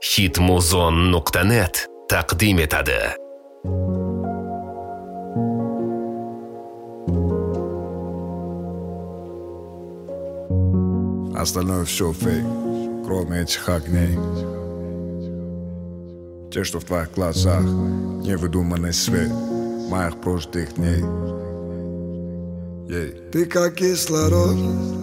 Hitmuzon.net taqdim etadi. Остальное все фейк, кроме этих огней. Те, что в твоих глазах, невыдуманный свет моих прожитых дней. Ты как кислород,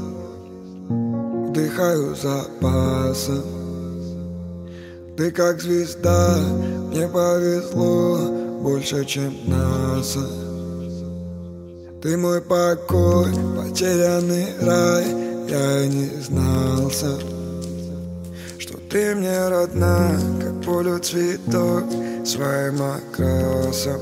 вдыхаю запасом. Ты как звезда, мне повезло больше, чем НАСА. Ты мой покой, потерянный рай. Я не знался, что ты мне родна, как полю цветок своим окрасом.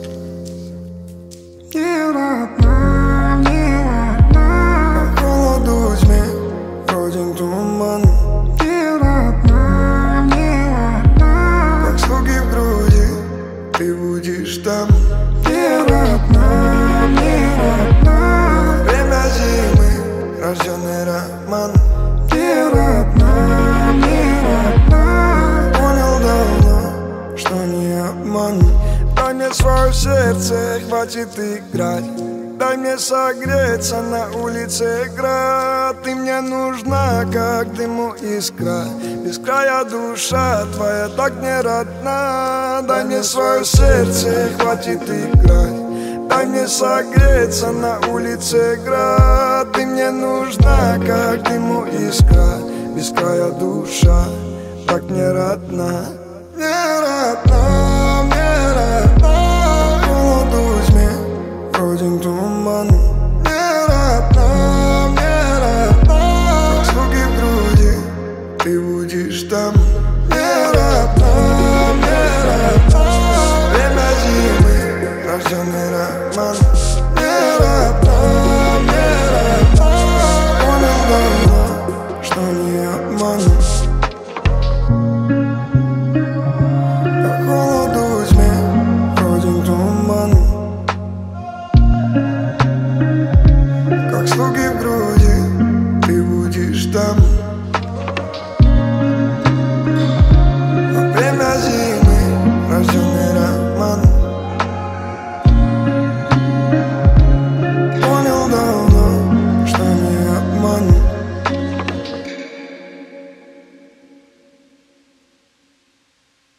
Не родна, по холоду тьме родин туман. Не родна, как слуги в груди, ты будешь там. Не родна, время зимы, рожденный роман. Не родна, понял давно, что не обман. Дай мне свое сердце, хватит играть. Дай мне согреться, на улице град. Ты мне нужна, как дыму искра. Без края душа твоя так не родна. Дай мне свое сердце, хватит играть. Дай мне согреться, на улице град. Ты мне нужна, как дыму искра. Без края душа так не родна. Не родна.